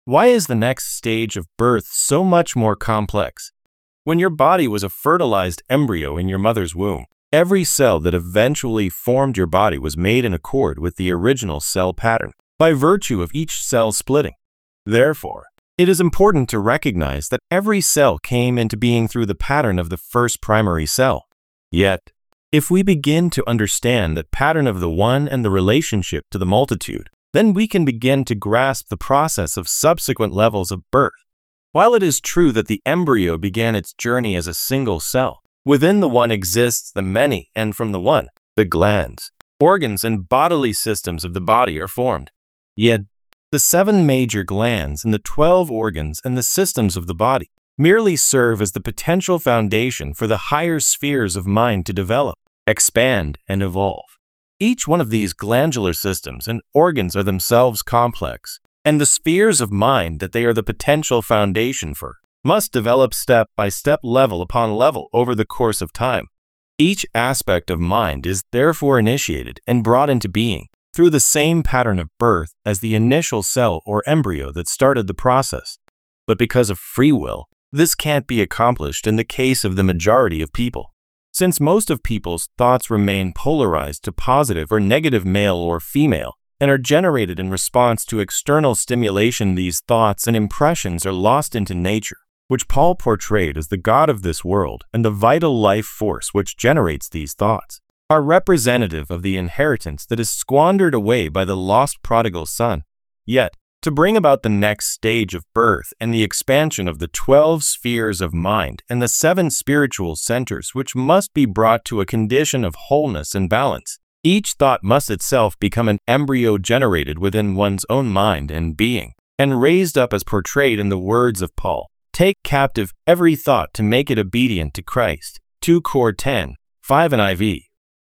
Why is the next stage of birth so much more complex? When your body was a fertilized embryo in your mother's womb, every cell that eventually formed your body was made in accord with the original cell pattern, by virtue of each cell splitting. Therefore, it is important to recognize that every cell came into being through the pattern of the first primary cell. Yet, if we begin to understand that pattern of the one and the relationship to the multitude, then we can begin to grasp the process of subsequent levels of birth. While it is true that the embryo began its journey as a single cell, within the one exists the many, and from the one, the glands, organs, and bodily systems of the body are formed. Yet, the 7 major glands and the 12 organs and the systems of the body merely serve as the potential foundation for the higher spheres of mind to develop, expand, and evolve. Each one of these glandular systems and organs are themselves complex, and the spheres of mind that they are the potential foundation for must develop step by step, level upon level over the course of time. Each aspect of mind is therefore initiated and brought into being through the same pattern of birth as the initial cell or embryo that started the process. But because of free will, this can't be accomplished in the case of the majority of people. Since most of people's thoughts remain polarized to positive or negative, male or female, and are generated in response to external stimulation, these thoughts and impressions are lost into nature, which Paul portrayed as the God of this world and the vital life force which generates these thoughts, are representative of the inheritance that is squandered away by the lost prodigal son. Yet, to bring about the next stage of birth and the expansion of the 12 spheres of mind and the 7 spiritual centers which must be brought to a condition of wholeness and balance, each thought must itself become an embryo generated within one's own mind and being, and raised up as portrayed in the words of Paul, "Take captive every thought to make it obedient to Christ." 2 Cor 10, 5 NIV.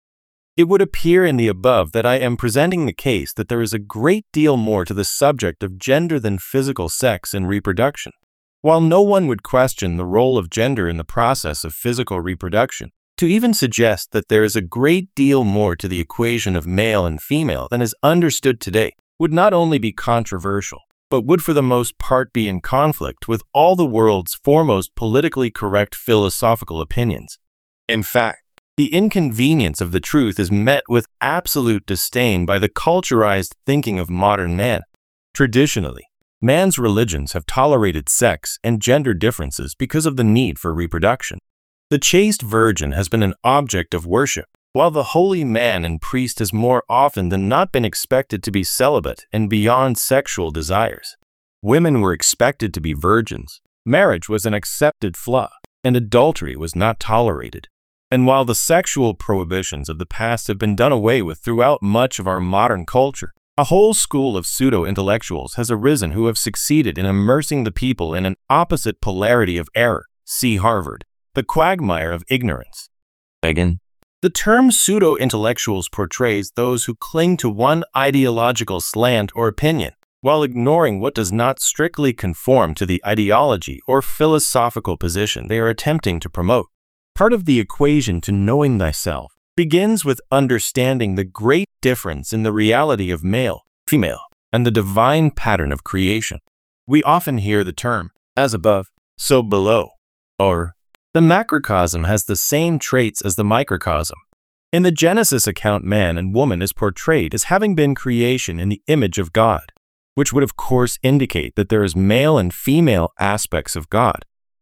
It would appear in the above that I am presenting the case that there is a great deal more to the subject of gender than physical sex and reproduction. While no one would question the role of gender in the process of physical reproduction, to even suggest that there is a great deal more to the equation of male and female than is understood today would not only be controversial, but would for the most part be in conflict with all the world's foremost politically correct philosophical opinions. In fact, the inconvenience of the truth is met with absolute disdain by the culturized thinking of modern man. Traditionally, man's religions have tolerated sex and gender differences because of the need for reproduction. The chaste virgin has been an object of worship, while the holy man and priest has more often than not been expected to be celibate and beyond sexual desires. Women were expected to be virgins, marriage was an accepted flaw, and adultery was not tolerated. And while the sexual prohibitions of the past have been done away with throughout much of our modern culture, a whole school of pseudo-intellectuals has arisen who have succeeded in immersing the people in an opposite polarity of error. See Harvard, the quagmire of ignorance. Again, the term pseudo-intellectuals portrays those who cling to one ideological slant or opinion, while ignoring what does not strictly conform to the ideology or philosophical position they are attempting to promote. Part of the equation to knowing thyself begins with understanding the great difference in the reality of male, female, and the divine pattern of creation. We often hear the term, as above, so below, or the macrocosm has the same traits as the microcosm. In the Genesis account, man and woman is portrayed as having been creation in the image of God, which would of course indicate that there is male and female aspects of God.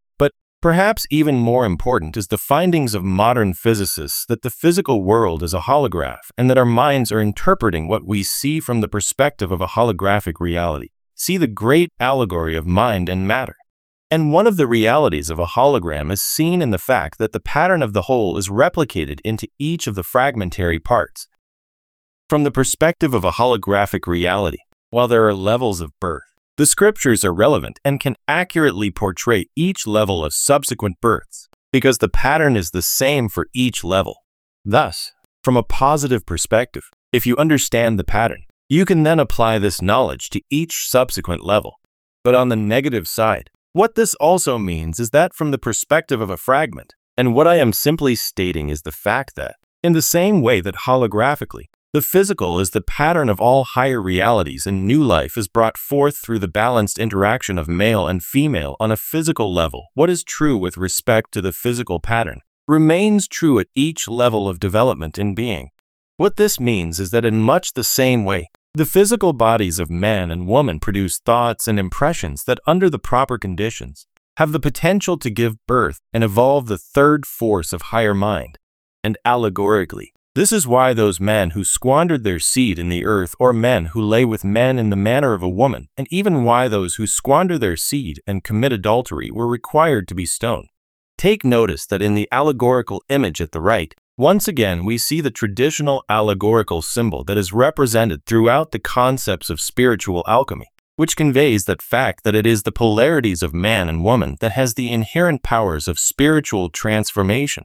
Perhaps even more important is the findings of modern physicists that the physical world is a holograph and that our minds are interpreting what we see from the perspective of a holographic reality. See the great allegory of mind and matter. And one of the realities of a hologram is seen in the fact that the pattern of the whole is replicated into each of the fragmentary parts. From the perspective of a holographic reality, while there are levels of birth, the scriptures are relevant and can accurately portray each level of subsequent births, because the pattern is the same for each level. Thus, from a positive perspective, if you understand the pattern, you can then apply this knowledge to each subsequent level. But on the negative side, what this also means is that from the perspective of a fragment, and what I am simply stating is the fact that, in the same way that holographically, The physical is the pattern of all higher realities, and new life is brought forth through the balanced interaction of male and female on a physical level. What is true with respect to the physical pattern remains true at each level of development in being. What this means is that in much the same way, the physical bodies of man and woman produce thoughts and impressions that, under the proper conditions, have the potential to give birth and evolve the third force of higher mind. And allegorically, this is why those men who squandered their seed in the earth, or men who lay with men in the manner of a woman, and even why those who squander their seed and commit adultery were required to be stoned. Take notice that in the allegorical image at the right, once again we see the traditional allegorical symbol that is represented throughout the concepts of spiritual alchemy, which conveys that fact that it is the polarities of man and woman that has the inherent powers of spiritual transformation.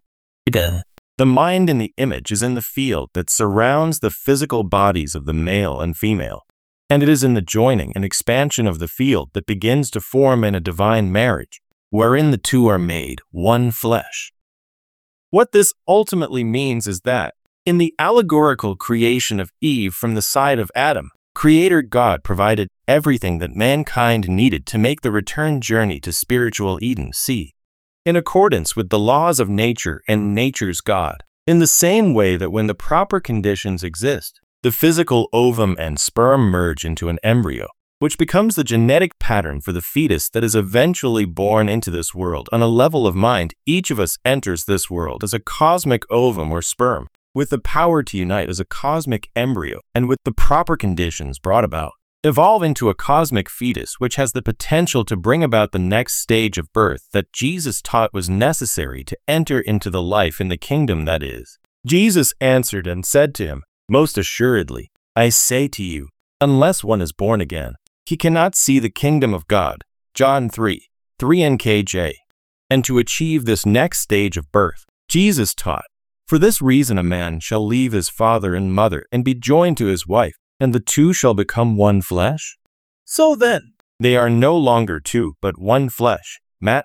The mind in the image is in the field that surrounds the physical bodies of the male and female, and it is in the joining and expansion of the field that begins to form in a divine marriage, wherein the two are made one flesh. What this ultimately means is that, in the allegorical creation of Eve from the side of Adam, Creator God provided everything that mankind needed to make the return journey to spiritual Eden. See, in accordance with the laws of nature and nature's God, in the same way that when the proper conditions exist, the physical ovum and sperm merge into an embryo, which becomes the genetic pattern for the fetus that is eventually born into this world. On a level of mind, each of us enters this world as a cosmic ovum or sperm, with the power to unite as a cosmic embryo, and with the proper conditions brought about, evolve into a cosmic fetus which has the potential to bring about the next stage of birth that Jesus taught was necessary to enter into the life in the kingdom that is. Jesus answered and said to him, "Most assuredly, I say to you, unless one is born again, he cannot see the kingdom of God." John 3:3 NKJ. And to achieve this next stage of birth, Jesus taught, "For this reason a man shall leave his father and mother and be joined to his wife, and the two shall become one flesh. So then, they are no longer two, but one flesh." Matt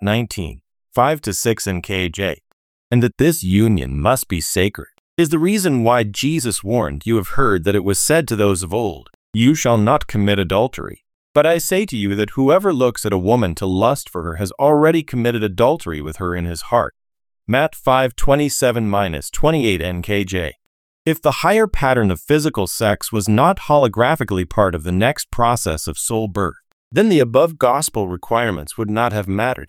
19:5-6 NKJ. And that this union must be sacred is the reason why Jesus warned, "You have heard that it was said to those of old, 'You shall not commit adultery.' But I say to you that whoever looks at a woman to lust for her has already committed adultery with her in his heart." Matt 5:27-28 NKJ. If the higher pattern of physical sex was not holographically part of the next process of soul birth, then the above gospel requirements would not have mattered.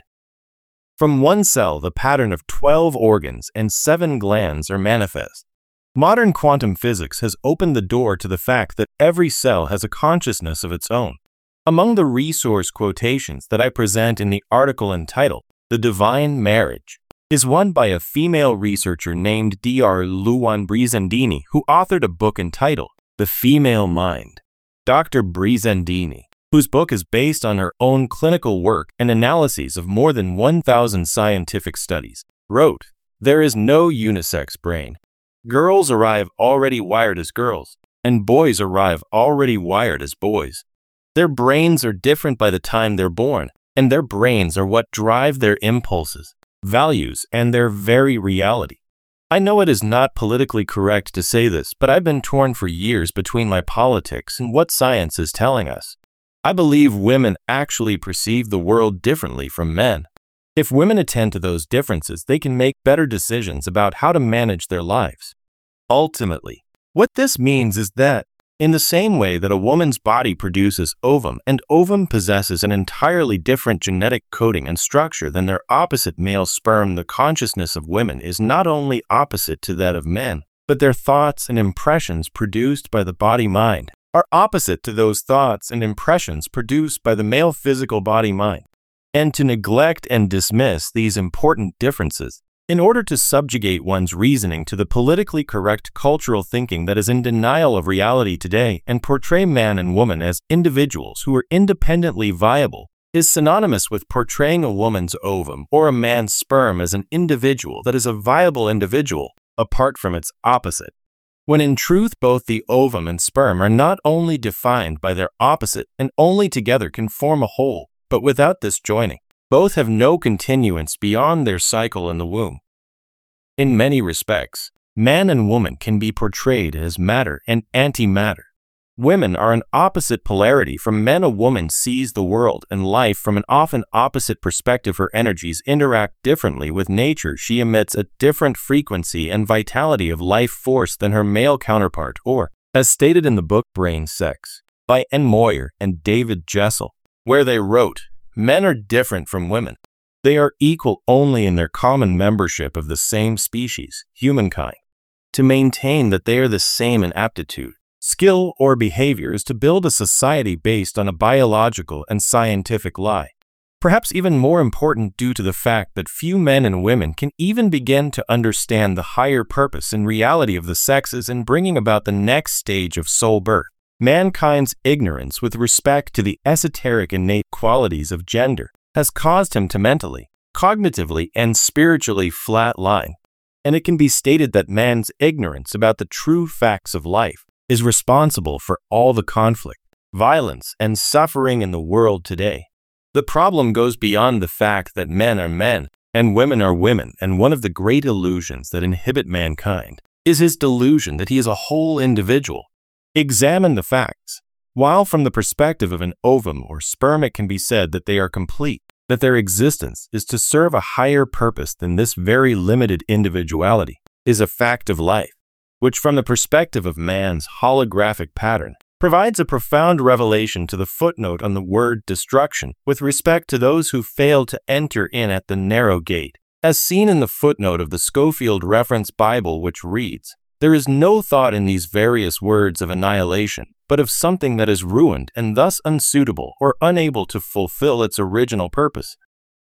From one cell, the pattern of 12 organs and 7 glands are manifest. Modern quantum physics has opened the door to the fact that every cell has a consciousness of its own. Among the resource quotations that I present in the article entitled "The Divine Marriage" is one by a female researcher named Dr. Luan Brizendini, who authored a book entitled "The Female Mind." Dr. Brizendini, whose book is based on her own clinical work and analyses of more than 1,000 scientific studies, wrote, "There is no unisex brain. Girls arrive already wired as girls, and boys arrive already wired as boys. Their brains are different by the time they're born, and their brains are what drive their impulses, values, and their very reality." I know it is not politically correct to say this, but I've been torn for years between my politics and what science is telling us. I believe women actually perceive the world differently from men. If women attend to those differences, they can make better decisions about how to manage their lives. Ultimately, what this means is that, in the same way that a woman's body produces ovum, and ovum possesses an entirely different genetic coding and structure than their opposite male sperm, the consciousness of women is not only opposite to that of men, but their thoughts and impressions produced by the body-mind are opposite to those thoughts and impressions produced by the male physical body-mind. And to neglect and dismiss these important differences, in order to subjugate one's reasoning to the politically correct cultural thinking that is in denial of reality today and portray man and woman as individuals who are independently viable, is synonymous with portraying a woman's ovum or a man's sperm as an individual that is a viable individual apart from its opposite, when in truth both the ovum and sperm are not only defined by their opposite and only together can form a whole, but without this joining, both have no continuance beyond their cycle in the womb. In many respects, man and woman can be portrayed as matter and antimatter. Women are an opposite polarity from men. A woman sees the world and life from an often opposite perspective. Her energies interact differently with nature. She emits a different frequency and vitality of life force than her male counterpart, or, as stated in the book Brain Sex, by N. Moyer and David Jessel, where they wrote, "Men are different from women. They are equal only in their common membership of the same species, humankind. To maintain that they are the same in aptitude, skill, or behavior is to build a society based on a biological and scientific lie. Perhaps even more important due to the fact that few men and women can even begin to understand the higher purpose and reality of the sexes in bringing about the next stage of soul birth. Mankind's ignorance with respect to the esoteric innate qualities of gender has caused him to mentally, cognitively, and spiritually flatline. And it can be stated that man's ignorance about the true facts of life is responsible for all the conflict, violence, and suffering in the world today. The problem goes beyond the fact that men are men and women are women, and one of the great illusions that inhibit mankind is his delusion that he is a whole individual. Examine the facts. While from the perspective of an ovum or sperm it can be said that they are complete, that their existence is to serve a higher purpose than this very limited individuality, is a fact of life, which from the perspective of man's holographic pattern, provides a profound revelation to the footnote on the word destruction with respect to those who fail to enter in at the narrow gate, as seen in the footnote of the Scofield Reference Bible, which reads, "There is no thought in these various words of annihilation, but of something that is ruined and thus unsuitable or unable to fulfill its original purpose."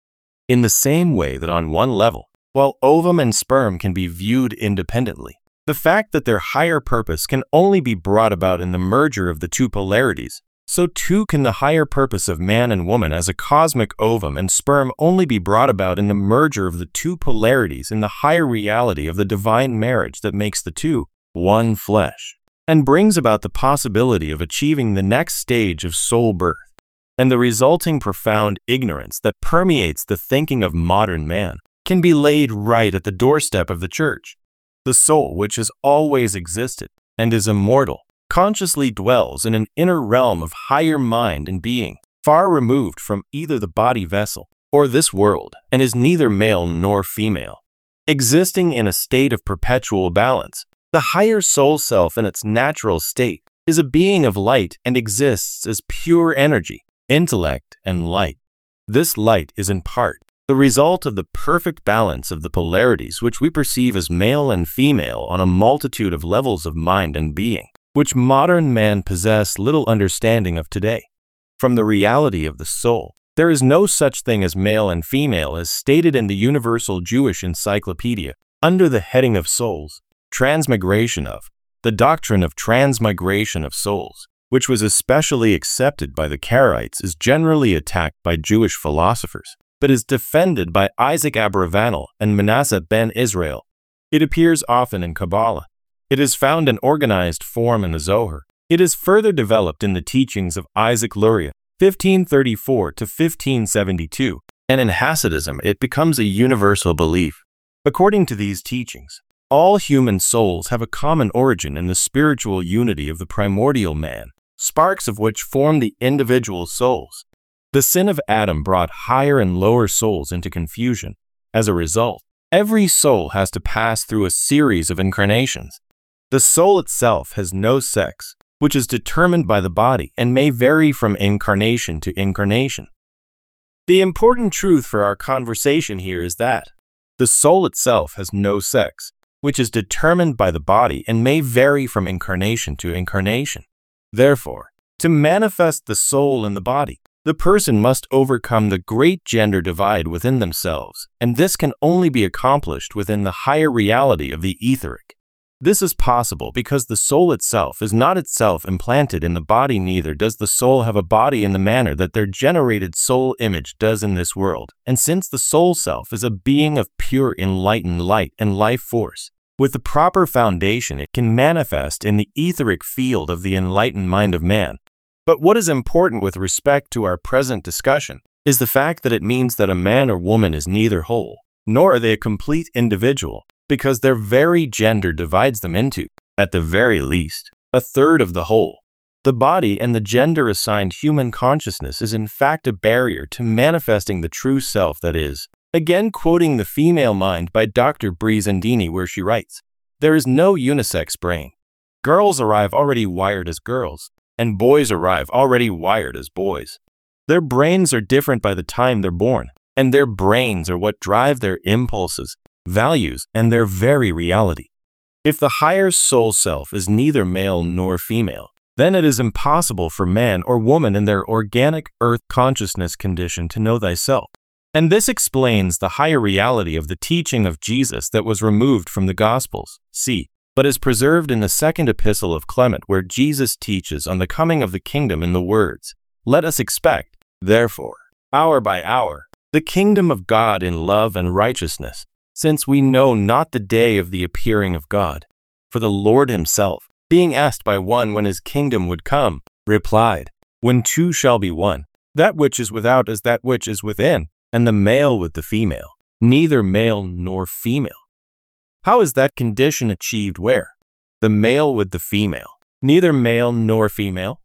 In the same way that on one level, while ovum and sperm can be viewed independently, the fact that their higher purpose can only be brought about in the merger of the two polarities, so too can the higher purpose of man and woman as a cosmic ovum and sperm only be brought about in the merger of the two polarities in the higher reality of the divine marriage that makes the two one flesh, and brings about the possibility of achieving the next stage of soul birth, and the resulting profound ignorance that permeates the thinking of modern man can be laid right at the doorstep of the church. The soul, which has always existed and is immortal, consciously dwells in an inner realm of higher mind and being, far removed from either the body vessel or this world, and is neither male nor female. Existing in a state of perpetual balance, the higher soul self in its natural state is a being of light and exists as pure energy, intellect, and light. This light is in part the result of the perfect balance of the polarities which we perceive as male and female on a multitude of levels of mind and being, which modern man possess little understanding of today. From the reality of the soul, there is no such thing as male and female as stated in the Universal Jewish Encyclopedia, under the heading of souls, transmigration of, the doctrine of transmigration of souls, which was especially accepted by the Karaites, is generally attacked by Jewish philosophers, but is defended by Isaac Abravanel and Manasseh ben Israel. It appears often in Kabbalah. It is found in organized form in the Zohar. It is further developed in the teachings of Isaac Luria, 1534 to 1572, and in Hasidism it becomes a universal belief. According to these teachings, all human souls have a common origin in the spiritual unity of the primordial man, sparks of which form the individual souls. The sin of Adam brought higher and lower souls into confusion. As a result, every soul has to pass through a series of incarnations. The soul itself has no sex, which is determined by the body and may vary from incarnation to incarnation. The important truth for our conversation here is that the soul itself has no sex, which is determined by the body and may vary from incarnation to incarnation. Therefore, to manifest the soul in the body, the person must overcome the great gender divide within themselves, and this can only be accomplished within the higher reality of the etheric. This is possible because the soul itself is not itself implanted in the body, neither does the soul have a body in the manner that their generated soul image does in this world, and since the soul self is a being of pure enlightened light and life force, with the proper foundation it can manifest in the etheric field of the enlightened mind of man. But what is important with respect to our present discussion is the fact that it means that a man or woman is neither whole, nor are they a complete individual, because their very gender divides them into, at the very least, a third of the whole. The body and the gender-assigned human consciousness is in fact a barrier to manifesting the true self that is. Again quoting The Female Mind by Dr. Brizendini, where she writes, "There is no unisex brain. Girls arrive already wired as girls, and boys arrive already wired as boys. Their brains are different by the time they're born, and their brains are what drive their impulses, values, and their very reality. If the higher soul self is neither male nor female, then it is impossible for man or woman in their organic earth consciousness condition to know thyself. And this explains the higher reality of the teaching of Jesus that was removed from the Gospels, but is preserved in the second epistle of Clement, where Jesus teaches on the coming of the kingdom in the words, 'Let us expect, therefore, hour by hour, the kingdom of God in love and righteousness, since we know not the day of the appearing of God.' For the Lord himself, being asked by one when his kingdom would come, replied, 'When two shall be one, that which is without is that which is within, and the male with the female, neither male nor female.' How is that condition achieved where? The male with the female, neither male nor female?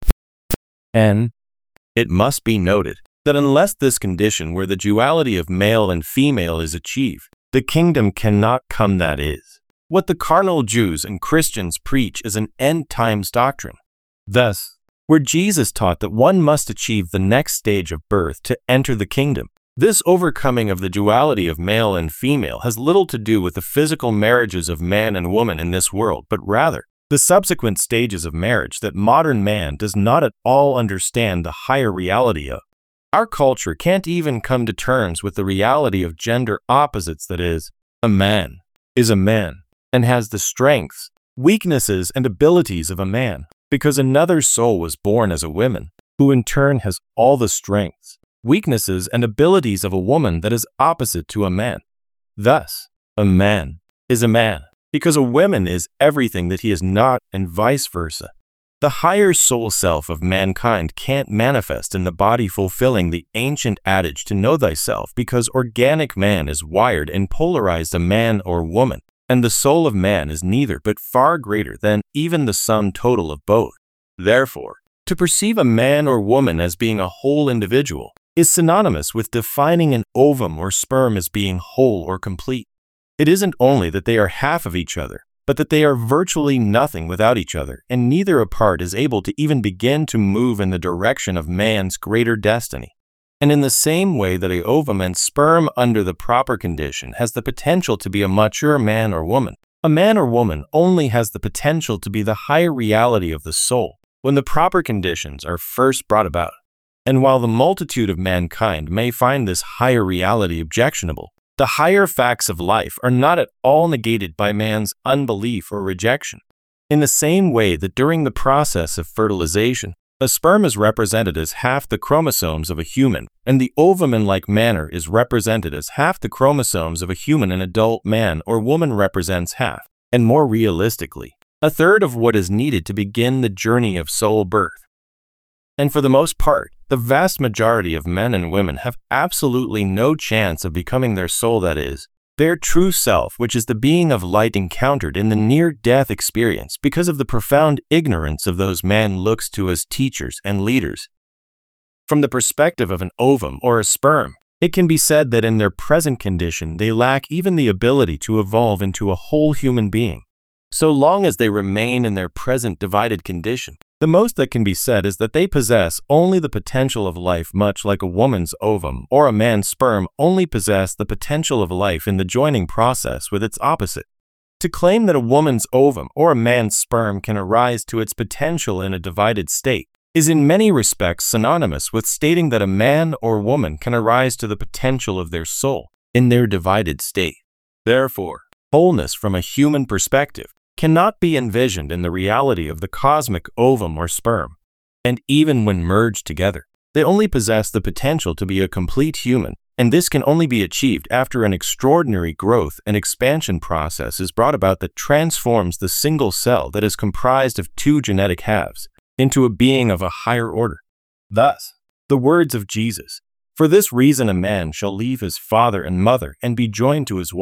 And it must be noted that unless this condition where the duality of male and female is achieved, the kingdom cannot come. That is, what the carnal Jews and Christians preach is an end times doctrine. Thus, where Jesus taught that one must achieve the next stage of birth to enter the kingdom, this overcoming of the duality of male and female has little to do with the physical marriages of man and woman in this world, but rather the subsequent stages of marriage that modern man does not at all understand the higher reality of. Our culture can't even come to terms with the reality of gender opposites, that is, a man is a man and has the strengths, weaknesses, and abilities of a man, because another soul was born as a woman, who in turn has all the strengths, weaknesses, and abilities of a woman that is opposite to a man. Thus, a man is a man, because a woman is everything that he is not, and vice versa. The higher soul self of mankind can't manifest in the body, fulfilling the ancient adage to know thyself, because organic man is wired and polarized a man or woman, and the soul of man is neither but far greater than even the sum total of both. Therefore, to perceive a man or woman as being a whole individual is synonymous with defining an ovum or sperm as being whole or complete. It isn't only that they are half of each other, but that they are virtually nothing without each other, and neither apart is able to even begin to move in the direction of man's greater destiny. And in the same way that a ovum and sperm under the proper condition has the potential to be a mature man or woman, a man or woman only has the potential to be the higher reality of the soul when the proper conditions are first brought about. And while the multitude of mankind may find this higher reality objectionable, the higher facts of life are not at all negated by man's unbelief or rejection. In the same way that during the process of fertilization, a sperm is represented as half the chromosomes of a human, and the ovum in like manner is represented as half the chromosomes of a human, an adult man or woman represents half, and more realistically, a third of what is needed to begin the journey of soul birth. And for the most part, the vast majority of men and women have absolutely no chance of becoming their soul, that is, their true self, which is the being of light encountered in the near-death experience because of the profound ignorance of those man looks to as teachers and leaders. From the perspective of an ovum or a sperm, it can be said that in their present condition they lack even the ability to evolve into a whole human being. So long as they remain in their present divided condition, the most that can be said is that they possess only the potential of life, much like a woman's ovum or a man's sperm only possess the potential of life in the joining process with its opposite. To claim that a woman's ovum or a man's sperm can arise to its potential in a divided state is in many respects synonymous with stating that a man or woman can arise to the potential of their soul in their divided state. Therefore, wholeness from a human perspective cannot be envisioned in the reality of the cosmic ovum or sperm, and even when merged together, they only possess the potential to be a complete human, and this can only be achieved after an extraordinary growth and expansion process is brought about that transforms the single cell that is comprised of two genetic halves into a being of a higher order. Thus, the words of Jesus, "For this reason a man shall leave his father and mother and be joined to his wife,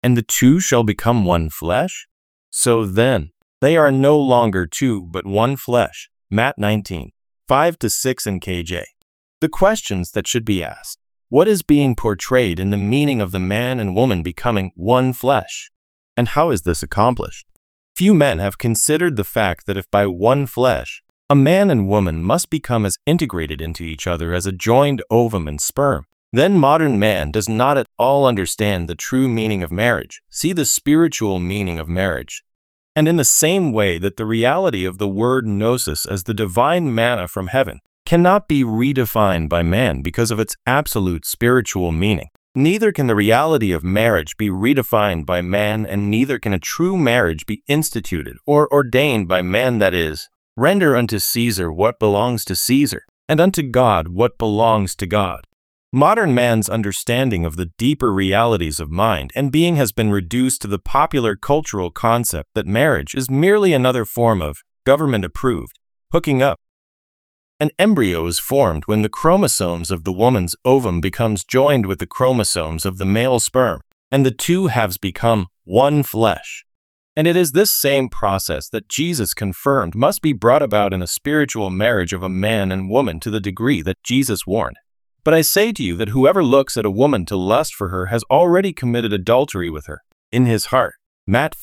and the two shall become one flesh? So then, they are no longer two but one flesh. Matt 19, 5-6 NKJ. The questions that should be asked. What is being portrayed in the meaning of the man and woman becoming one flesh? And how is this accomplished? Few men have considered the fact that if by one flesh, a man and woman must become as integrated into each other as a joined ovum and sperm, then modern man does not at all understand the true meaning of marriage. See the spiritual meaning of marriage. And in the same way that the reality of the word gnosis as the divine manna from heaven cannot be redefined by man because of its absolute spiritual meaning, neither can the reality of marriage be redefined by man, and neither can a true marriage be instituted or ordained by man, that is, render unto Caesar what belongs to Caesar, and unto God what belongs to God. Modern man's understanding of the deeper realities of mind and being has been reduced to the popular cultural concept that marriage is merely another form of government-approved hooking up. An embryo is formed when the chromosomes of the woman's ovum becomes joined with the chromosomes of the male sperm, and the two halves become one flesh. And it is this same process that Jesus confirmed must be brought about in a spiritual marriage of a man and woman to the degree that Jesus warned. But I say to you that whoever looks at a woman to lust for her has already committed adultery with her in his heart. Matt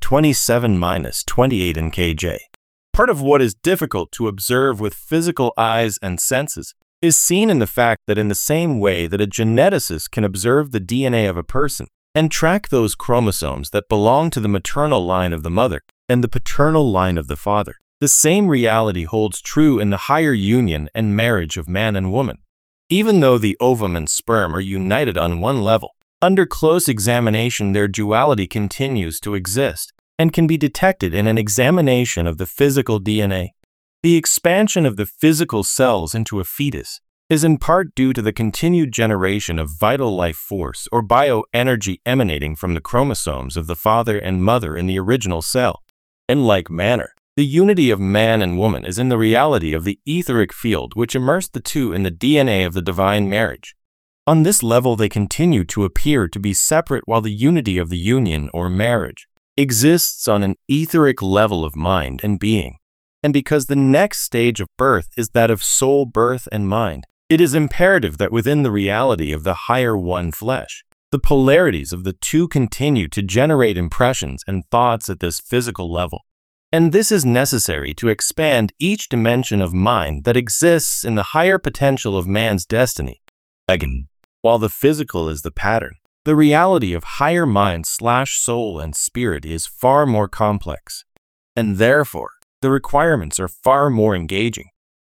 5:27-28 NKJ. Part of what is difficult to observe with physical eyes and senses is seen in the fact that in the same way that a geneticist can observe the DNA of a person and track those chromosomes that belong to the maternal line of the mother and the paternal line of the father, the same reality holds true in the higher union and marriage of man and woman. Even though the ovum and sperm are united on one level, under close examination their duality continues to exist and can be detected in an examination of the physical DNA. The expansion of the physical cells into a fetus is in part due to the continued generation of vital life force or bioenergy emanating from the chromosomes of the father and mother in the original cell. In like manner, the unity of man and woman is in the reality of the etheric field which immersed the two in the DNA of the divine marriage. On this level they continue to appear to be separate while the unity of the union or marriage exists on an etheric level of mind and being. And because the next stage of birth is that of soul birth and mind, it is imperative that within the reality of the higher one flesh, the polarities of the two continue to generate impressions and thoughts at this physical level. And this is necessary to expand each dimension of mind that exists in the higher potential of man's destiny. Again, while the physical is the pattern, the reality of higher mind/soul and spirit is far more complex, and therefore, the requirements are far more engaging.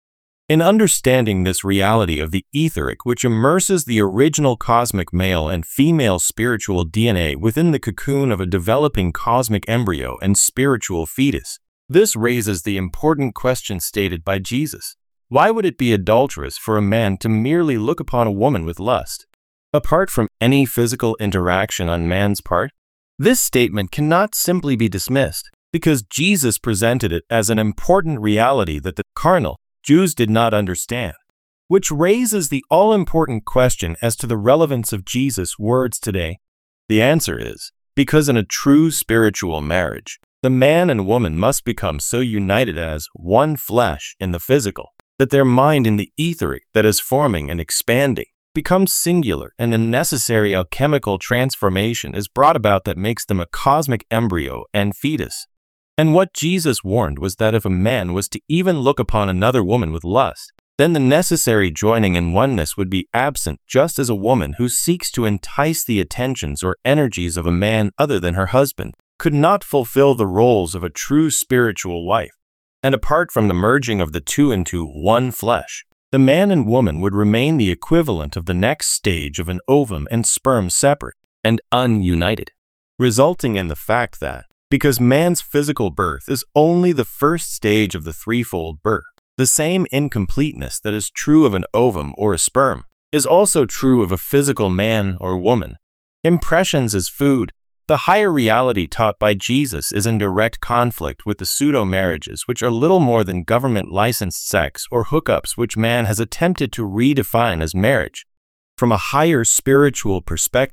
In understanding this reality of the etheric which immerses the original cosmic male and female spiritual DNA within the cocoon of a developing cosmic embryo and spiritual fetus, this raises the important question stated by Jesus. Why would it be adulterous for a man to merely look upon a woman with lust, apart from any physical interaction on man's part? This statement cannot simply be dismissed, because Jesus presented it as an important reality that the carnal Jews did not understand, which raises the all-important question as to the relevance of Jesus' words today. The answer is, because in a true spiritual marriage, the man and woman must become so united as one flesh in the physical, that their mind in the etheric that is forming and expanding becomes singular, and a necessary alchemical transformation is brought about that makes them a cosmic embryo and fetus. And what Jesus warned was that if a man was to even look upon another woman with lust, then the necessary joining in oneness would be absent, just as a woman who seeks to entice the attentions or energies of a man other than her husband could not fulfill the roles of a true spiritual wife. And apart from the merging of the two into one flesh, the man and woman would remain the equivalent of the next stage of an ovum and sperm separate and ununited, resulting in the fact that, because man's physical birth is only the first stage of the threefold birth, the same incompleteness that is true of an ovum or a sperm is also true of a physical man or woman. Impressions as food. The higher reality taught by Jesus is in direct conflict with the pseudo-marriages which are little more than government-licensed sex or hookups which man has attempted to redefine as marriage. From a higher spiritual perspective,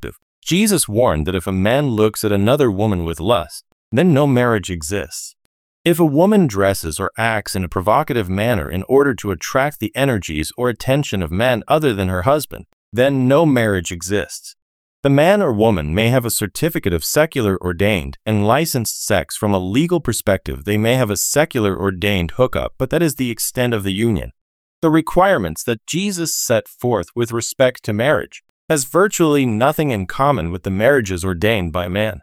Jesus warned that if a man looks at another woman with lust, then no marriage exists. If a woman dresses or acts in a provocative manner in order to attract the energies or attention of men other than her husband, then no marriage exists. The man or woman may have a certificate of secular ordained and licensed sex. From a legal perspective, they may have a secular ordained hookup, but that is the extent of the union. The requirements that Jesus set forth with respect to marriage has virtually nothing in common with the marriages ordained by man.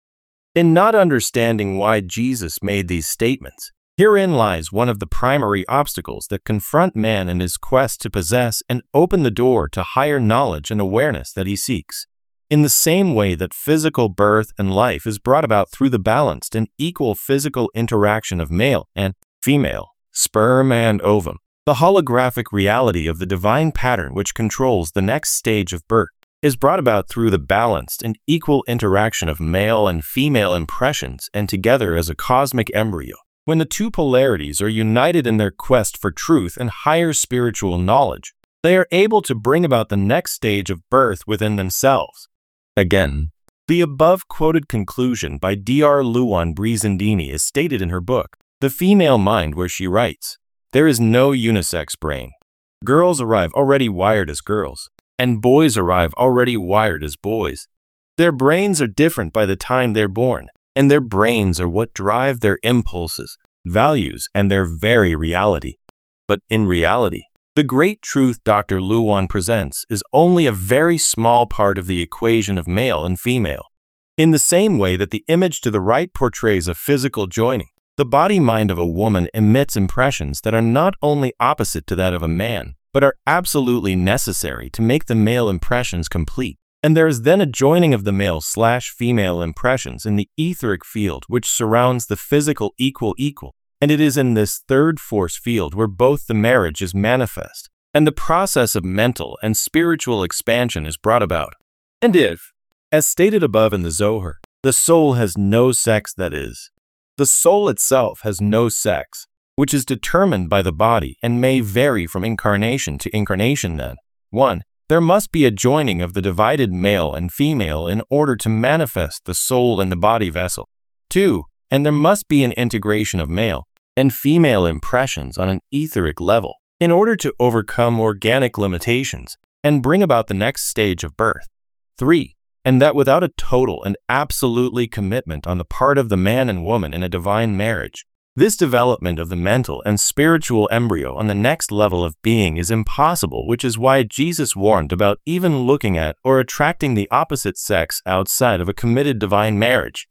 In not understanding why Jesus made these statements, herein lies one of the primary obstacles that confront man in his quest to possess and open the door to higher knowledge and awareness that he seeks. In the same way that physical birth and life is brought about through the balanced and equal physical interaction of male and female, sperm and ovum, the holographic reality of the divine pattern which controls the next stage of birth is brought about through the balanced and equal interaction of male and female impressions and together as a cosmic embryo. When the two polarities are united in their quest for truth and higher spiritual knowledge, they are able to bring about the next stage of birth within themselves. Again, the above-quoted conclusion by Dr. Luan Brizendini is stated in her book, The Female Mind, where she writes, "There is no unisex brain. Girls arrive already wired as girls, and boys arrive already wired as boys. Their brains are different by the time they're born, and their brains are what drive their impulses, values, and their very reality. But in reality, the great truth Dr. Luan presents is only a very small part of the equation of male and female. In the same way that the image to the right portrays a physical joining, the body-mind of a woman emits impressions that are not only opposite to that of a man, but are absolutely necessary to make the male impressions complete. And there is then a joining of the male/female impressions in the etheric field which surrounds the physical equal, and it is in this third force field where both the marriage is manifest, and the process of mental and spiritual expansion is brought about. And if, as stated above in the Zohar, the soul has no sex, that is, the soul itself has no sex, which is determined by the body and may vary from incarnation to incarnation, then 1. There must be a joining of the divided male and female in order to manifest the soul in the body vessel. 2. And there must be an integration of male and female impressions on an etheric level in order to overcome organic limitations and bring about the next stage of birth. 3. And that without a total and absolutely commitment on the part of the man and woman in a divine marriage, this development of the mental and spiritual embryo on the next level of being is impossible, which is why Jesus warned about even looking at or attracting the opposite sex outside of a committed divine marriage.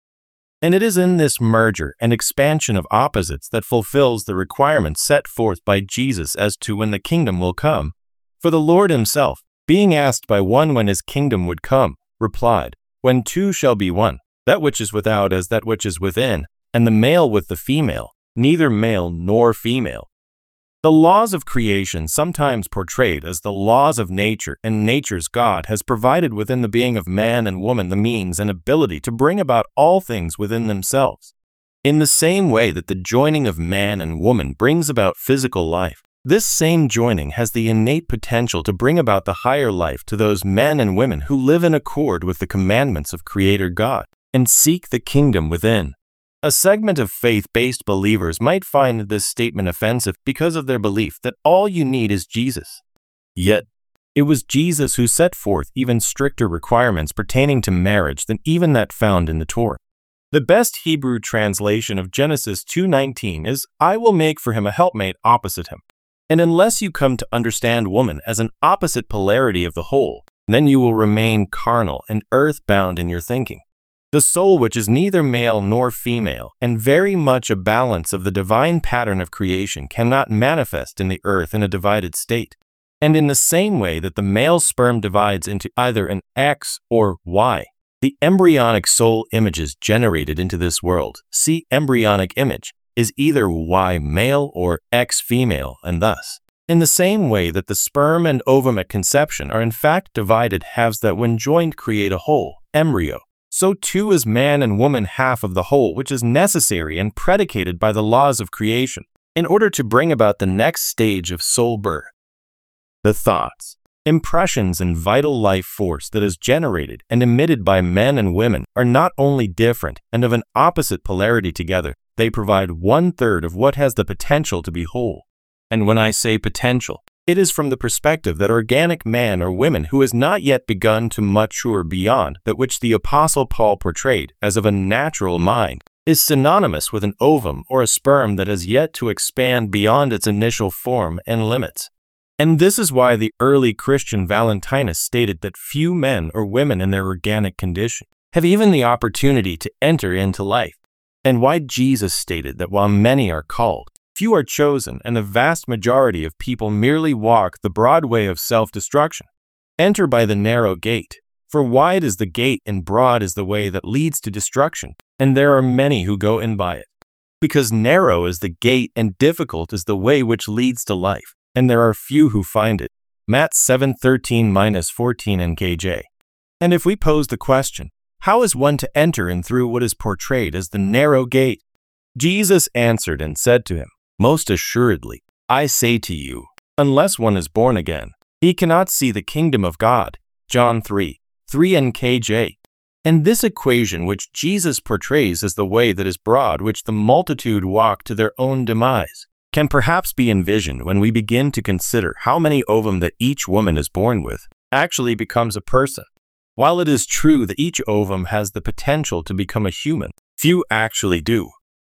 And it is in this merger and expansion of opposites that fulfills the requirements set forth by Jesus as to when the kingdom will come. For the Lord himself, being asked by one when his kingdom would come, replied, "When two shall be one, that which is without as that which is within, and the male with the female, neither male nor female." The laws of creation, sometimes portrayed as the laws of nature and nature's God, has provided within the being of man and woman the means and ability to bring about all things within themselves. In the same way that the joining of man and woman brings about physical life, this same joining has the innate potential to bring about the higher life to those men and women who live in accord with the commandments of Creator God and seek the kingdom within. A segment of faith-based believers might find this statement offensive because of their belief that all you need is Jesus. Yet, it was Jesus who set forth even stricter requirements pertaining to marriage than even that found in the Torah. The best Hebrew translation of Genesis 2:19 is, "I will make for him a helpmate opposite him." And unless you come to understand woman as an opposite polarity of the whole, then you will remain carnal and earthbound in your thinking. The soul, which is neither male nor female, and very much a balance of the divine pattern of creation, cannot manifest in the earth in a divided state. And in the same way that the male sperm divides into either an X or Y, the embryonic soul images generated into this world, see embryonic image, is either Y male or X female, and thus, in the same way that the sperm and ovum at conception are in fact divided halves that when joined create a whole, embryo, so too is man and woman half of the whole, which is necessary and predicated by the laws of creation in order to bring about the next stage of soul birth. The thoughts, Impressions and vital life force that is generated and emitted by men and women are not only different and of an opposite polarity together, they provide 1/3 of what has the potential to be whole. And when I say potential, it is from the perspective that organic man or woman who has not yet begun to mature beyond that which the Apostle Paul portrayed as of a natural mind, is synonymous with an ovum or a sperm that has yet to expand beyond its initial form and limits. And this is why the early Christian Valentinus stated that few men or women in their organic condition have even the opportunity to enter into life, and why Jesus stated that while many are called, few are chosen, and the vast majority of people merely walk the broad way of self-destruction. Enter by the narrow gate, for wide is the gate and broad is the way that leads to destruction, and there are many who go in by it. Because narrow is the gate and difficult is the way which leads to life, and there are few who find it. Matt 7:13-14 NKJ. And if we pose the question, how is one to enter in through what is portrayed as the narrow gate? Jesus answered and said to him, "Most assuredly, I say to you, unless one is born again, he cannot see the kingdom of God." John 3:3 NKJ. And this equation which Jesus portrays as the way that is broad, which the multitude walk to their own demise, can perhaps be envisioned when we begin to consider how many ovum that each woman is born with actually becomes a person. While it is true that each ovum has the potential to become a human, few actually do.